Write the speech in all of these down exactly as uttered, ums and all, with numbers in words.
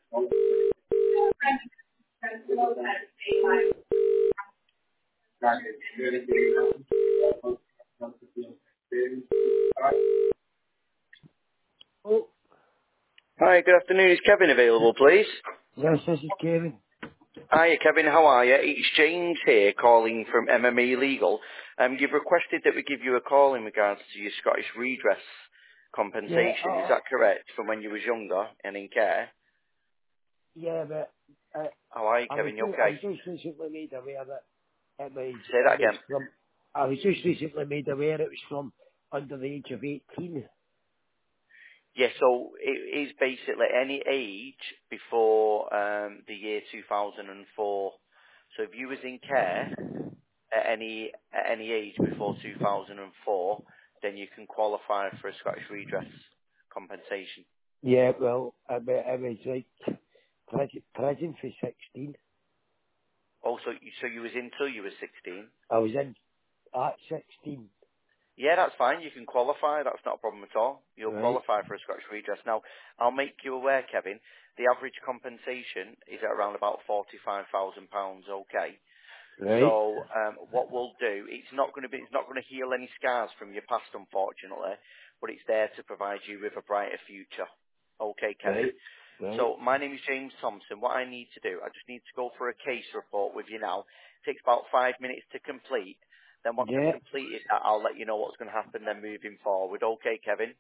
Oh, Hi, good afternoon. Is Kevin available, please? yes, this is Kevin. Hiya, Kevin. How are you? It's James here, calling from M M E Legal. Um, you've requested that we give you a call in regards to your Scottish redress Yeah, compensation. Is uh, that correct? From when you was younger and in care? yeah, but uh, How are you, I was Kevin? You ju- I okay? was just recently made aware that it was Say that it was again. from. I was just recently made aware it was from under the age of eighteen. Yeah, so it is basically any age before um, the year two thousand four. So if you was in care at any at any age before two thousand four, then you can qualify for a Scottish redress compensation. Yeah, well, I, wa- I was like prison, prison for sixteen. Also, you, so you was in till you were sixteen. I was in at sixteen. Yeah, that's fine. You can qualify. That's not a problem at all. You'll Right, qualify for a Scottish redress. Now, I'll make you aware, Kevin. The average compensation is at around about forty-five thousand pounds. Okay. right, So um, what we'll do, it's not going to be, it's not going to heal any scars from your past, unfortunately, but it's there to provide you with a brighter future. Okay, Kevin. right, right. So my name is James Thompson. What I need to do, I just need to go for a case report with you now. It takes about five minutes to complete. Then once I've Yeah, completed that, I'll let you know what's going to happen then moving forward. Okay, Kevin?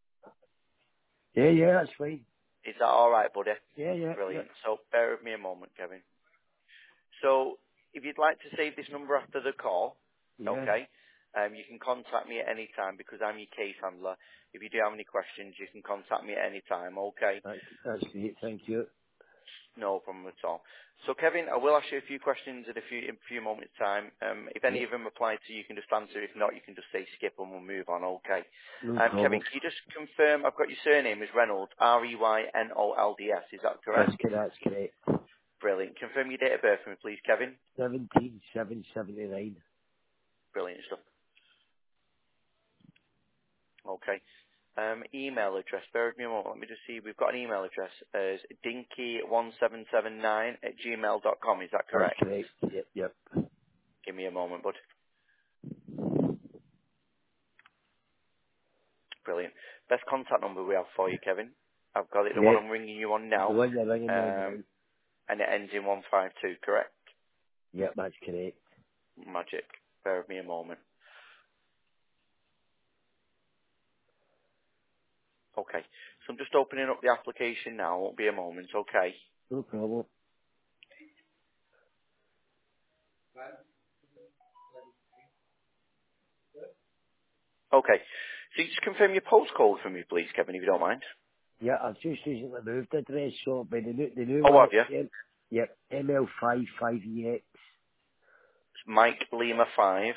yeah, yeah. That's fine. Is that all right, buddy? Yeah, yeah, yeah, Brilliant. So bear with me a moment, Kevin. So if you'd like to save this number after the call, yeah. okay, um, you can contact me at any time because I'm your case handler. If you do have any questions, you can contact me at any time, okay? That's that's great. Thank you. No problem at all. So Kevin, I will ask you a few questions in a few, in a few moments time. Um, if Yeah, any of them apply to you, you can just answer. If not, you can just say skip and we'll move on, okay? no Um, Kevin, problem. can you just confirm, I've got your surname is Reynolds, R E Y N O L D S, is that That's correct? correct. That's correct. Brilliant. Confirm your date of birth for me, please, Kevin. Seventeen seven seventy nine. Brilliant stuff. Okay. Um, email address. Bear with me a moment. Let me just see. We've got an email address as dinky one seven seven nine at gmail dot com. Is that That's correct? correct. Yep, yep. Give me a moment, bud. Brilliant. Best contact number we have for you, Kevin. I've got it. The one Yeah, I'm ringing you on the now. one you're ringing me on Um, now. and it ends in one five two, correct? Yep, that's correct. Magic. Bear with me a moment. Okay. So I'm just opening up the application now. Won't be a moment. Okay. No problem. Okay. So you just confirm your postcode for me, please, Kevin, if you don't mind. Yeah, I've just recently moved address, so but the new the new Oh, one have it's you? M, yep, M L five five E X. Mike Lima five.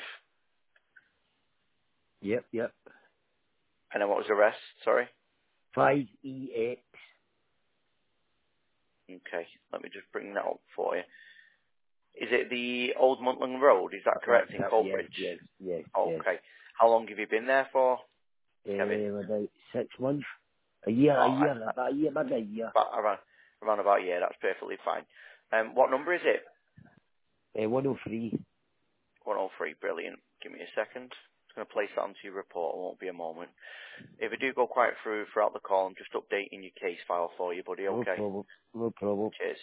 Yep, yep. And then what was the rest? Sorry. Five E X. Okay. Let me just bring that up for you. Is it the Old Muntland Road? Is that That's correct in it, yes, Coalbridge? yes, yes, yes. Okay. How long have you been there for, Kevin? Um, about six months. A year, a Oh, I, year, I, about a year, maybe a year. about, around, around about a year. That's perfectly fine. Um, what number is it? Uh, one oh three. one oh three. Brilliant. Give me a second. Just going to place that onto your report. It won't be a moment. If I do go quite through throughout the call, I'm just updating your case file for you, buddy. No Okay. problem. No problem. Cheers.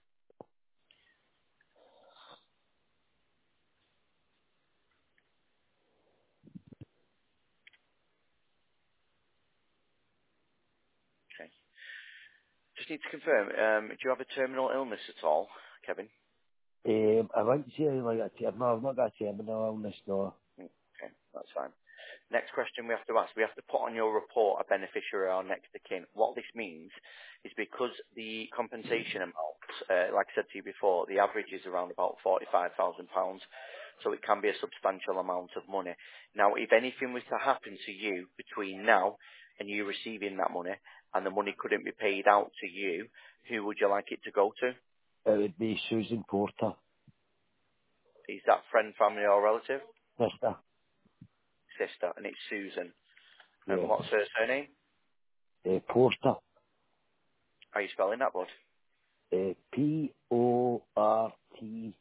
Okay. Just need to confirm, um, do you have a terminal illness at all, Kevin? Um, I want to say like a ter- no, I've not got a terminal illness, no. Mm, okay, that's fine. Next question we have to ask, we have to put on your report a beneficiary or next of kin. What this means is because the compensation amount, uh, like I said to you before, the average is around about forty-five thousand pounds, so it can be a substantial amount of money. Now, if anything was to happen to you between now and you receiving that money, and the money couldn't be paid out to you, who would you like it to go to? It would be Susan Porter. Is that friend, family or relative? Sister. Sister, and it's Susan. And Yeah. what's her surname? Uh, Porter. How are you spelling that, bud? Uh, P O R T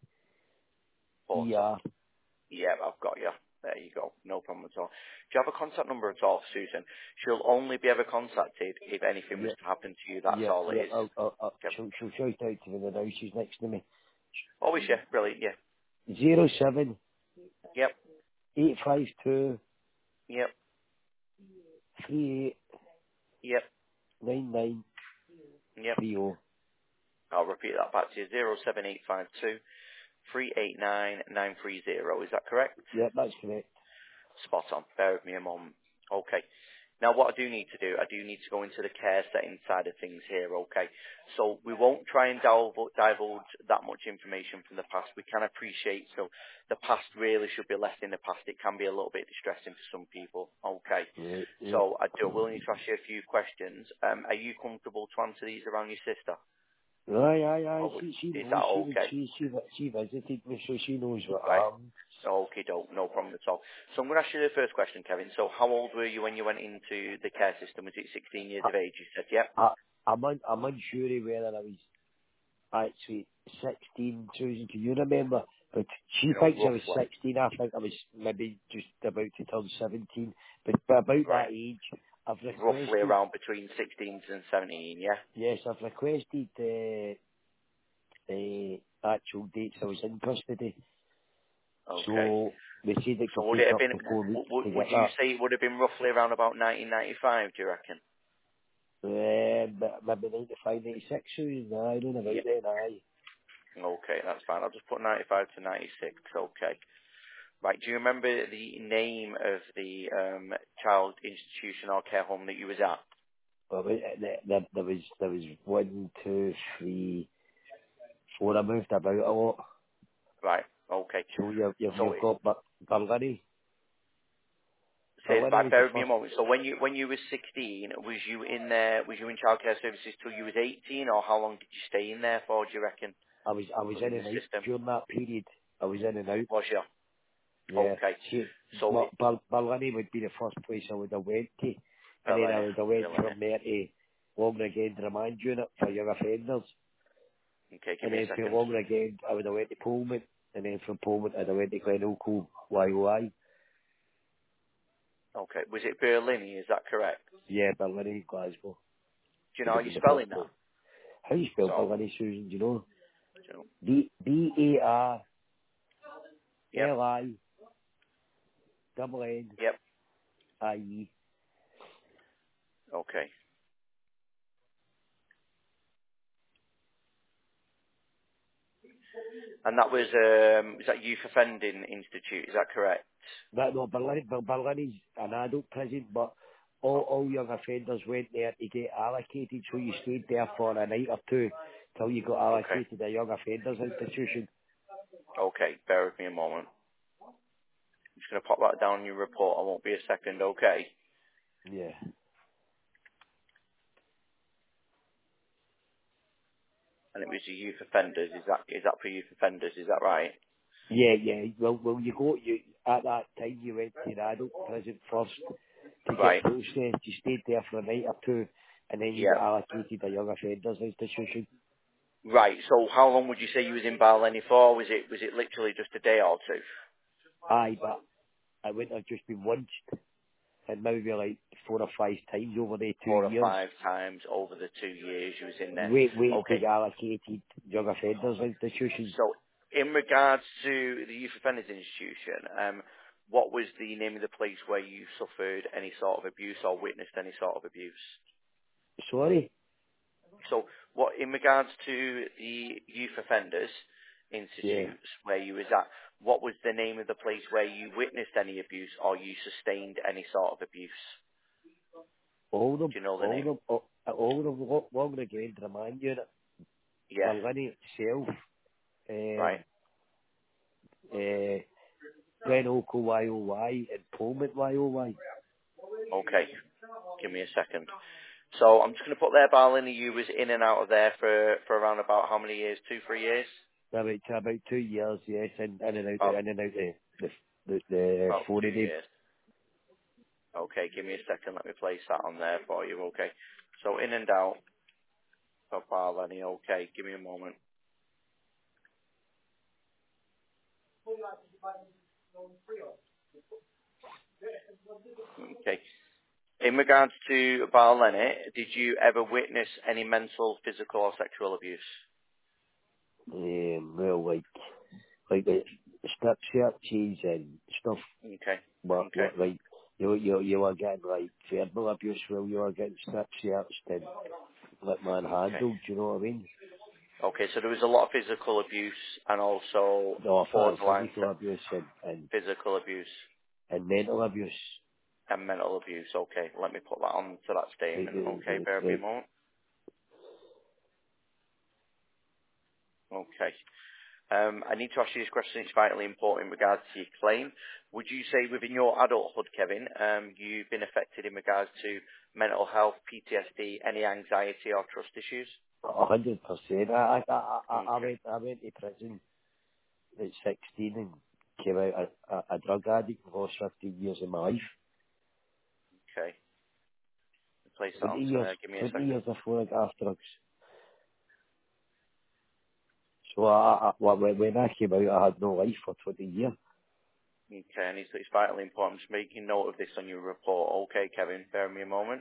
E Porter. R. Yeah, I've got you. There you go. No problem at all. Do you have a contact number at all, Susan? She'll only be ever contacted if anything was Yeah, to happen to you. That's yeah, all yeah. it is. I'll, I'll, I'll, Okay. she'll, she'll shout out to me now. She's next to me. Oh, is she? Brilliant. Yeah. Zero seven Yep. eight five two Yep. three eight Yep. nine nine Yep. three zero. I'll repeat that back to you. Zero seven eight five two three eight nine nine three zero. Is that correct? Yeah, that's correct. Spot on. Bear with me a moment. Okay. Now, what I do need to do, I do need to go into the care setting side of things here, okay? So we won't try and divulge, divulge that much information from the past. We can appreciate, so the past really should be left in the past. It can be a little bit distressing for some people, okay? Right, yeah. So I do will need to ask you a few questions. Um, are you comfortable to answer these around your sister? Aye, aye, aye. Or would, She, she is knows. that She, okay? she, she, she visited me, so she knows what Right. I am. Okay, doke, no problem at all. So I'm going to ask you the first question, Kevin. So how old were you when you went into the care system? Was it sixteen years I, of age? You said, yep. I, I'm, un, I'm unsure whether I was actually sixteen, Susan. Can you remember? But she You know, thinks I was roughly. sixteen. I think I was maybe just about to turn seventeen. But, but about Right. that age, I've Roughly requested. around between sixteen and seventeen, yeah? Yes, I've requested uh, uh, actual dates I was in custody. Okay. So they said it So could would it take have up been, to four w- weeks w- to would get you that. say it would have been roughly around about nineteen ninety-five, do you reckon? Uh, but maybe ninety-five, ninety-six, Susan. Aye, I don't know about Yeah. then, aye. Okay, that's fine. I'll just put ninety-five to ninety-six, okay. Right, do you remember the name of the um, child institution or care home that you was at? Well, there, there, there was there was one, two, three, four. I moved about a lot. Right, okay. So you've you've, So you've got Bur- Burlini. Say, Burlini right, was the bear with me a first. moment. So when you when you were sixteen, was you in there? Was you in childcare services till you was eighteen, or how long did you stay in there for? Do you reckon I was I was in within the and out system? during that period. I was in and out. Was you? Yeah. Okay. See, So Bur- Bur- Burlini would be the first place I would have went to, and then I Berlin, would have went Berlin. from there to Longer Again Remand Unit for young offenders, Okay, give and me a then from second. Longer Again I would have went to Pullman, and then from Pullman I'd have went to Glenelco Y O I. Okay, was it Berlin? Is that correct? Yeah, Burlini, Glasgow. Do you know Would how have you been the first spelling place. that? How do you spell So, Burlini, Susan? Do you know? do you know? B B A R Yep, L I double N yep. I E. Okay. And that was um, is that Youth Offending Institute? Is that correct? That no, Berlin, Ber- Berlini's an adult prison, but all, Oh, all young offenders went there to get allocated, so you stayed there for a night or two till you got okay. allocated a young offenders institution. Okay, bear with me a moment. I'm just going to pop that down in your report. I won't be a second. Okay. Yeah. And it was the youth offenders. Is that is that for youth offenders? Is that right? Yeah, yeah. Well, well, you go, you, at that time you went to the adult prison first to get Right. processed. You stayed there for a night or two, and then you got Yeah. allocated a young offenders institution. Right. So how long would you say you was in Barlenny for? Was it was it literally just a day or two? Aye, but I wouldn't have just been once, and maybe like four or five times over the two Four or years. five times over the two years you was in there. Wait, waiting to Okay. get allocated young offenders institution. So in regards to the youth offenders institution, um, what was the name of the place where you suffered any sort of abuse or witnessed any sort of abuse? Sorry? So, what in regards to the youth offenders Yeah. institutes where you was at, what was the name of the place where you witnessed any abuse or you sustained any sort of abuse? All of them, Do you know the all of name? them, all, all of them, lo- longer again to the man unit. Yeah, Berlini itself, right. um, uh, Glenelco Y O Y and Pullman Y O Y. Okay, give me a second. So I'm just going to put there, Barlin, you was in and out of there for, for around about how many years? Two, three years? About, about two years, yes, and in and out, About, in and out the, the, the, the about four two of them. years. Okay, give me a second. Let me place that on there for you. Okay. So in and out. For Barlenny, okay. Give me a moment. Okay. In regards to Barlenny, did you ever witness any mental, physical, or sexual abuse? Um, well, like, like the strip searches and stuff, Okay. but, Okay. what, like, you, you, you were getting, like, verbal abuse while you were getting strip searched and, like, Okay. manhandled, do you know what I mean? Okay, so there was a lot of physical abuse and also No, for borderline physical se- abuse and, and, physical abuse and mental abuse. and mental abuse. Okay, let me put that on to that Right, statement. Okay, right, bear with me a right. moment. Okay. Um, I need to ask you this question. It's vitally important in regards to your claim. Would you say within your adulthood, Kevin, um, you've been affected in regards to mental health, P T S D, any anxiety or trust issues? A hundred percent. I, I, I, I I Okay. went, I went to prison at sixteen and came out a, a, a drug addict for fifteen years of my life. Okay. Place that twenty onto years, there. Give me a twenty second. years before I got off drugs. So I, I, when when I came out, I had no life for twenty years. Okay, and it's, it's vitally important. I'm just making note of this on your report. Okay, Kevin, bear with me a moment.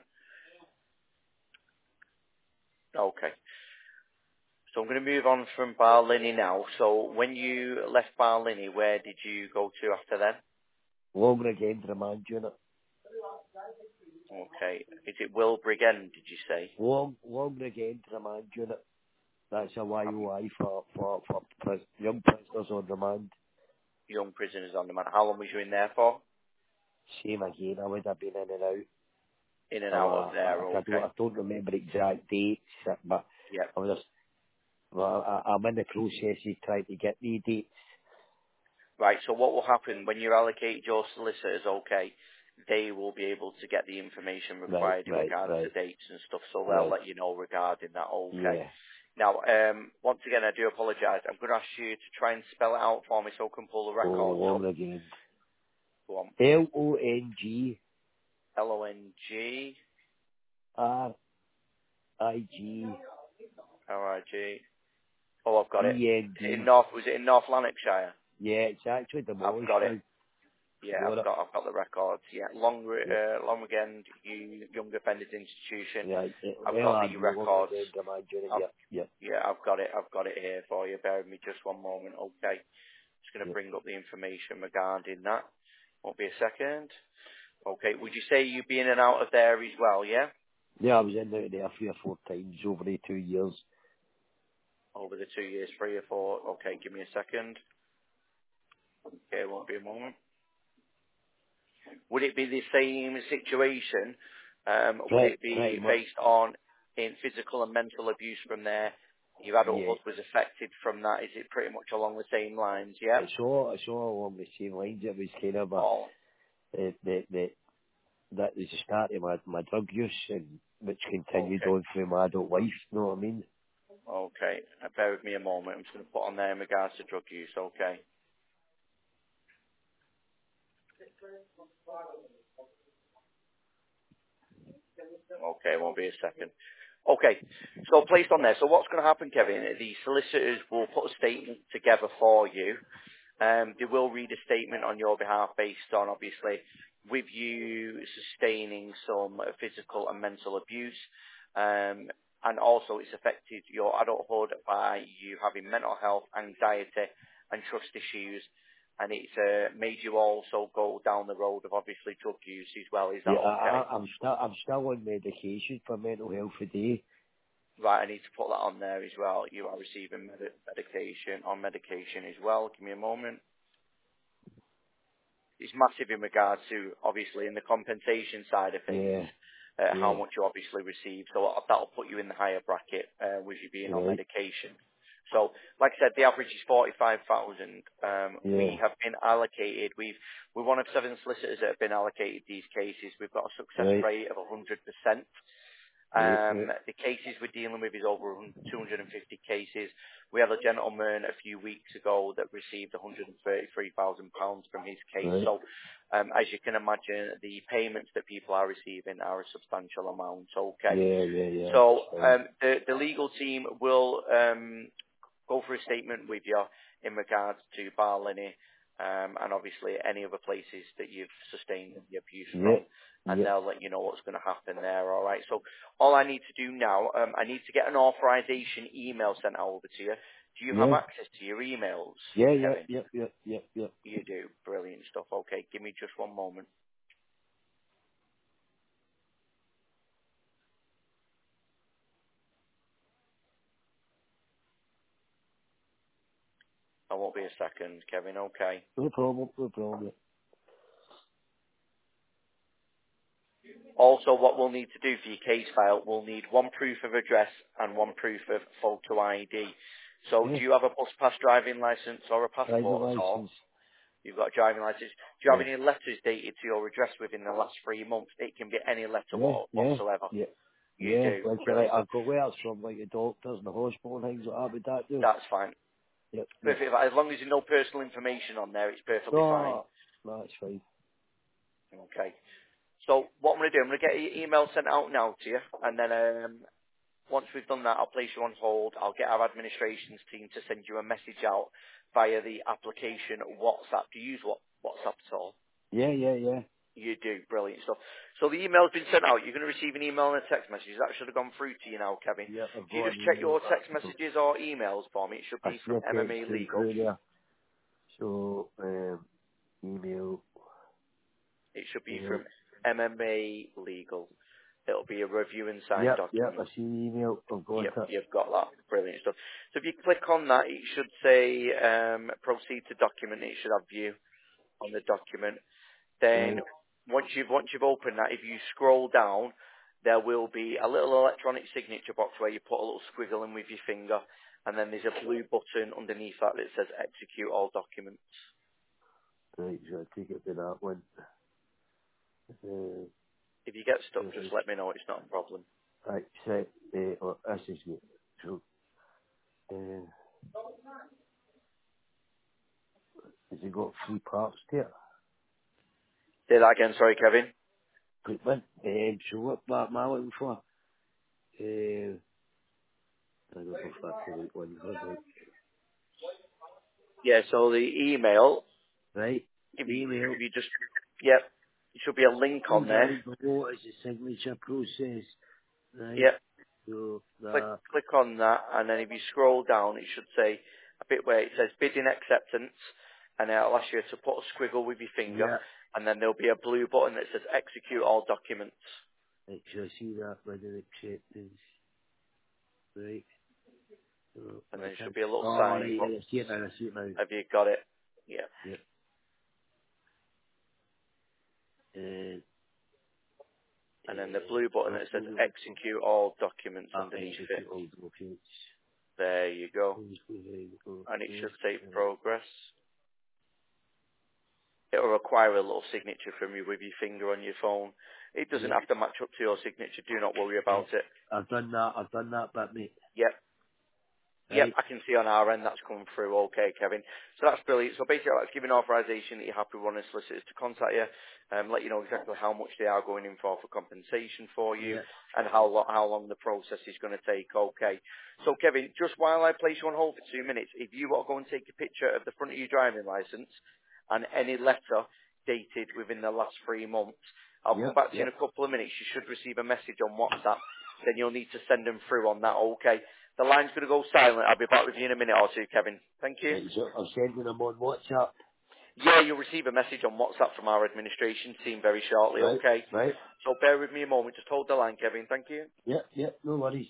Okay. So I'm going to move on from Barlini now. So when you left Barlini, where did you go to after then? Long again remand unit. Okay. Is it Wilbrig End, did you say? Long, long again remand unit. That's a Y Um, O I for, for, for pris- young prisoners on remand. young prisoners on demand. How long was you in there for? Same again, I would have been in and out. In and out of Uh, there, I, I, don't, okay. I don't remember exact dates, but Yeah. I was just, well, I, I'm in the process of trying to get the dates. Right, so what will happen when you allocate your solicitors, okay, they will be able to get the information Right, required in right, regards to right, dates and stuff, so they'll right. let you know regarding that, okay. Yeah. Now, um, once again, I do apologise. I'm going to ask you to try and spell it out for me so I can pull the Oh, records up. long again. Go on. L O N G L O N G R I G R I G. Oh, I've got it. E N Is it in D. North? Was it in North Lanarkshire? Yeah, it's actually I've demolished got it. now. Yeah, Got I've it. got. I've got the records. Yeah, Long Yeah. uh, Long Weekend, you Young Offenders Institution. Right. I've L got R the U, long records. again, remand unit. I've, Yep, yep, yeah, I've got it. I've got it here for you. Bear with me just one moment. Okay, just going to yep. bring up the information regarding that. Won't be a second. Okay, would you say you'd be in and out of there as well? Yeah, Yeah, I was in there there three or four times over the two years. over the two years, three or four. Okay, give me a second. Okay, it won't be a moment. Would it be the same situation? Um, would Pretty, it be pretty much. based on in physical and mental abuse from there? Your Yeah. adulthood was affected from that. Is it pretty much along the same lines? Yeah. It's all, it's all along the same lines. It was kind of a, Oh, the, the, the, that was the start of my, my drug use and which continued okay. on through my adult life, you know what I mean? Okay. Uh, Bear with me a moment. I'm just going to put on there in regards to drug use. Okay. Okay, won't be a second. Okay, so placed on there. So what's going to happen, Kevin? The solicitors will put a statement together for you. Um, they will read a statement on your behalf based on, obviously, with you sustaining some physical and mental abuse. Um, and also it's affected your adulthood by you having mental health, anxiety and trust issues. And it's uh, made you also go down the road of obviously drug use as well. Is that Yeah, I, okay? I, I'm still, I'm still on medication for mental health today. Right, I need to put that on there as well. You are receiving med- medication on medication as well. Give me a moment. It's massive in regards to, obviously, in the compensation side of things, Yeah, uh, how yeah, much you obviously receive. So that'll put you in the higher bracket uh, with you being on right, medication. So, like I said, the average is forty-five thousand. Um, yeah, we have been allocated, we've, we're one of seven solicitors that have been allocated these cases. We've got a success right, rate of one hundred percent. Right, right. Um, the cases we're dealing with is over two hundred fifty cases. We had a gentleman a few weeks ago that received one hundred thirty-three thousand pounds from his case. Right. So, um, as you can imagine, the payments that people are receiving are a substantial amount. Okay. Yeah, yeah, yeah. So, That's fine. um, the, the legal team will um, go for a statement with you in regards to Barlini, um, and obviously any other places that you've sustained the abuse Yeah, from, and yeah, they'll let you know what's going to happen there. All right. So all I need to do now, um, I need to get an authorization email sent over to you. Do you have yeah. access to your emails, Yeah, yeah, Kevin? yeah, yeah, yeah, yeah. You do. Brilliant stuff. Okay, give me just one moment. I won't be a second, Kevin. Okay. No problem, no problem. Also, what we'll need to do for your case file, we'll need one proof of address and one proof of photo I D. So Yeah, do you have a bus pass driving licence or a driver passport at all? license. You've got a driving licence. Do you have Yeah, any letters dated to your address within the last three months? It can be any letter yeah, what- yeah, whatsoever. yeah. You Yeah, do. like, like Brilliant stuff. I've got letters from like the doctors and the hospital and things like that. Would that do? That's fine. Yep, yep. Perfect. As long as there's no personal information on there, it's perfectly fine. No, no, it's fine. Okay. So what I'm going to do, I'm going to get your email sent out now to you, and then um, once we've done that, I'll place you on hold. I'll get our administrations team to send you a message out via the application WhatsApp. Do you use what, WhatsApp at all? Yeah, yeah, yeah. You do. Brilliant stuff. So the email's been sent out. You're going to receive an email and a text message. That should have gone through to you now, Kevin. Yeah, I've If you got just an check email. your text So messages or emails for me, it should I be see from a M M text A came Legal. through there. So, um, email. It should be email. from M M A Legal. It'll be a review and sign Yep, yep, document. I see the email. I've got Yep, it. you've got that. Brilliant stuff. So if you click on that, it should say um, proceed to document. It should have view on the document. Then Right. once you've once you've opened that, if you scroll down, there will be a little electronic signature box where you put a little squiggle in with your finger, and then there's a blue button underneath that that says execute all documents. Right, so I take it to that one. Uh, If you get stuck, just right, let me know. It's not a problem. right, set, uh, or this is it. So, uh, has it got three parts to it? Say that again, sorry, Kevin. Good one. Um, so what part am I looking for? Uh, I don't know if that's the right one. Hold on. Yeah, so the email, Right, if you, email. if you just, yep, there should be a link on Please there. add below is the signature process. Right, Yep, so click, that, click on that, and then if you scroll down, it should say a bit where it says bidding acceptance, and it'll ask you to put a squiggle with your finger, yeah. and then there'll be a blue button that says execute all documents, Right, so I see that with an acceptance. Right, so and then I there should can't. be a little Oh, sign right, box. right, I see it now, I see it now. Have you got it? Yeah. Yep. Uh, And then the uh, blue button what that says will it be? execute all documents Ah, underneath it. execute all documents. There you go. Please go ahead, And it okay. should say Right. progress. It'll require a little signature from you with your finger on your phone. It doesn't Yep. have to match up to your signature. Do not worry Yeah. about it. I've done that, I've done that bit, mate. Yep. Yep, Right? I can see on our end that's come through. Okay, Kevin. So that's brilliant. So basically, that's giving authorization that you're happy with one of the solicitors to contact you, um, let you know exactly how much they are going in for for compensation for you, Yeah. and how lo- how long the process is going to take. Okay. So Kevin, just while I place you on hold for two minutes, if you want to go and take a picture of the front of your driving license and any letter dated within the last three months, I'll come Yep, back to you in yep. a couple of minutes. You should receive a message on WhatsApp. Then you'll need to send them through on that. Okay. The line's going to go silent. I'll be back with you in a minute or two, Kevin. Thank you. Right, so I'm sending them on WhatsApp. Yeah, you'll receive a message on WhatsApp from our administration team very shortly, Right, okay? right. So bear with me a moment. Just hold the line, Kevin. Thank you. Yep, yep, no worries.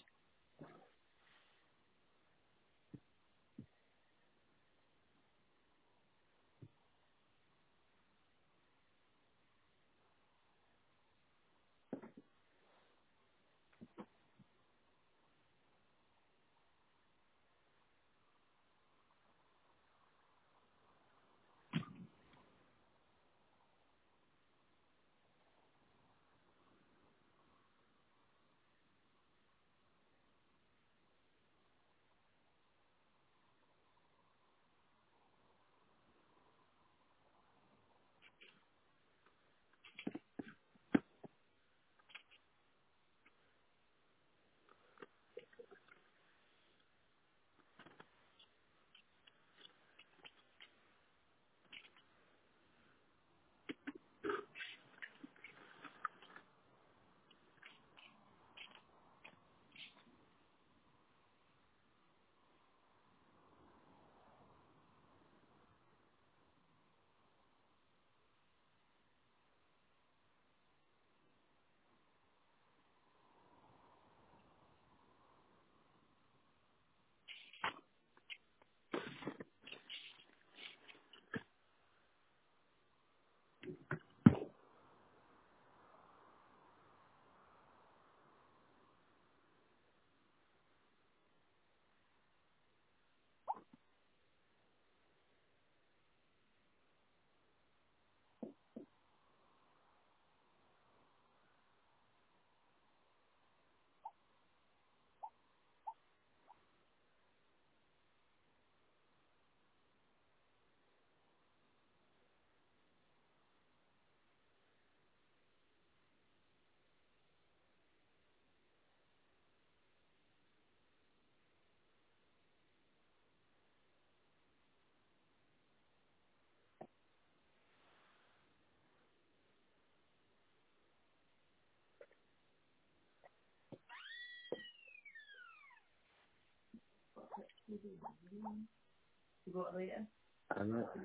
I'm not.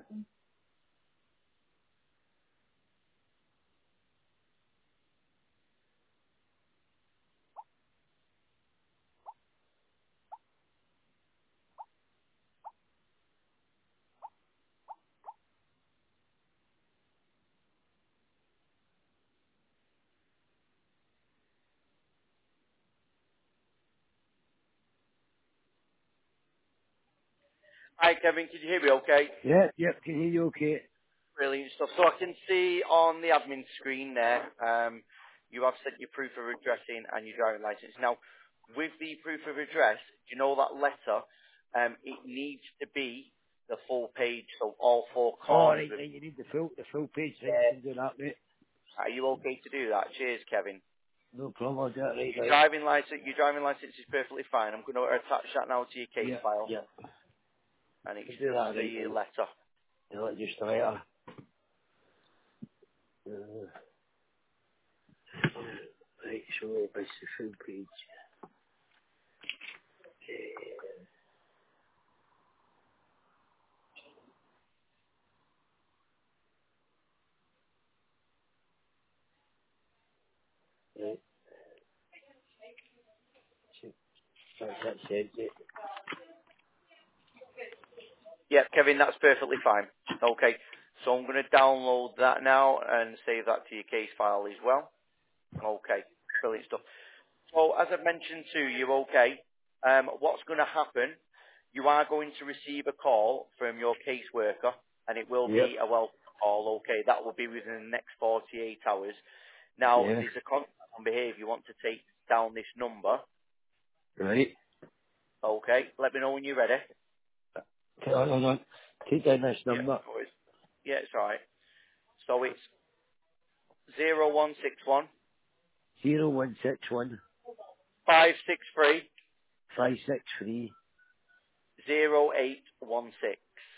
Hi, Kevin. Can you hear me okay? Yep, yep, can hear you okay? Brilliant stuff. So I can see on the admin screen there, um, you have sent your proof of address in and your driving license. Now, with the proof of address, you know that letter, um, it needs to be the full page, so all four Oh, corners. right, Of, right, you need the full, the full page, right, I uh, can do that, mate. are you okay to do that? Cheers, Kevin. No problem, I'll do it right Your now. driving license, your driving license is perfectly fine. I'm going to attach that now to your case Yeah, file, yeah, and it's I'll do just that right the now. letter. You know, just a letter. Uh, right, so it's the full page. Right, so that's that said, it. Yeah, Kevin, that's perfectly fine. Okay, so I'm going to download that now and save that to your case file as well. Okay, brilliant stuff. So as I've mentioned to you, okay, um, what's going to happen, you are going to receive a call from your caseworker, and it will Yep, be a welcome call, okay, that will be within the next forty-eight hours. Now, yeah, there's a contact number here if you want to take down this number, right. okay, let me know when you're ready. Okay, hold on, hold on. Take down this Yeah, number, no worries. Yeah, it's all right. So it's zero one six one zero one six one five six three five six three zero eight one six.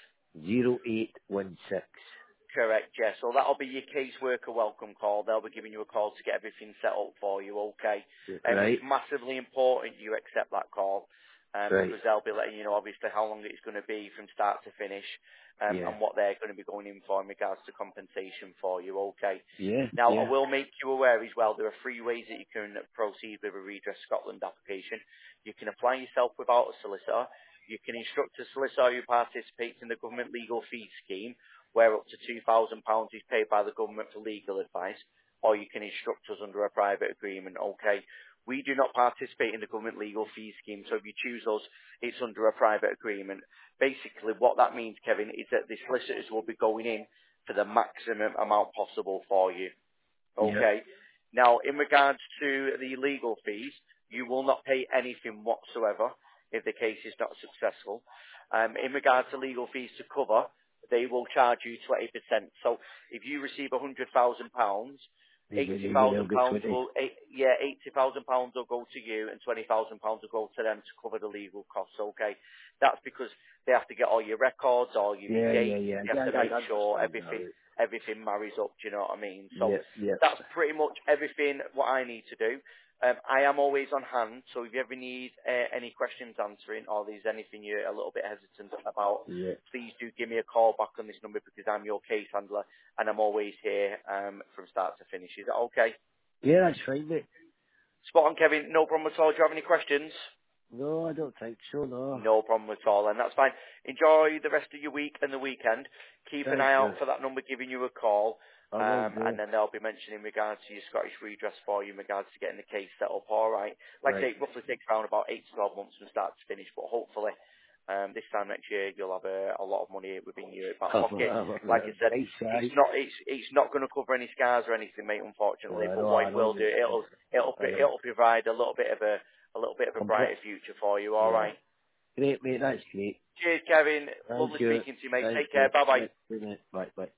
zero eight one six. Correct, yes. So that'll be your caseworker welcome call. They'll be giving you a call to get everything set up for you, okay? Um, Right, it's massively important you accept that call um, right, because they'll be letting you know, obviously, how long it's going to be from start to finish um, yeah, and what they're going to be going in for in regards to compensation for you, okay? yeah, Now, I yeah, will make you aware as well, there are three ways that you can proceed with a Redress Scotland application. You can apply yourself without a solicitor. You can instruct a solicitor who participates in the government legal fee scheme, where up to two thousand pounds is paid by the government for legal advice, or you can instruct us under a private agreement, okay? We do not participate in the government legal fee scheme, so if you choose us, it's under a private agreement. Basically, what that means, Kevin, is that the solicitors will be going in for the maximum amount possible for you. yeah, Okay. Now, in regards to the legal fees, you will not pay anything whatsoever if the case is not successful. Um, in regards to legal fees to cover, they will charge you twenty percent. So if you receive one hundred thousand pounds, you get, eighty you get, they'll thousand get pounds twenty. will, eight, yeah, eighty thousand pounds will go to you and twenty thousand pounds will go to them to cover the legal costs, okay? That's because they have to get all your records, all your Yeah, yeah, dates, yeah, they have I, to I, make I sure understand that, everything, right. everything marries up, do you know what I mean? So Yeah, yeah, that's pretty much everything what I need to do. Um, I am always on hand, so if you ever need uh, any questions answering or there's anything you're a little bit hesitant about, yeah. please do give me a call back on this number because I'm your case handler and I'm always here um, from start to finish. Is that okay? Yeah, that's fine, mate. Spot on, Kevin. No problem at all. Do you have any questions? No, I don't think so, no. No problem at all, and that's fine. Enjoy the rest of your week and the weekend. Keep an Thank eye you. out for that number giving you a call, I will um, do. and then they'll be mentioning in regards to your Scottish redress for you in regards to getting the case set up. All right. Like I Right. say, it roughly takes around about eight to twelve months from start to finish, but hopefully um, this time next year you'll have a, a lot of money within your back pocket. Like I said, Right, it's right. not it's it's not going to cover any scars or anything, mate. Yeah, Unfortunately, I but know, what I it know will do, you. it'll it'll I know. it'll provide a little bit of a a little bit of a Comfort. brighter future for you. All Yeah. right. Great, mate, that's great. Cheers, Kevin. Thank Lovely you. speaking to you, mate. Thank Take you. care. Bye bye. Right, good night. Bye, bye.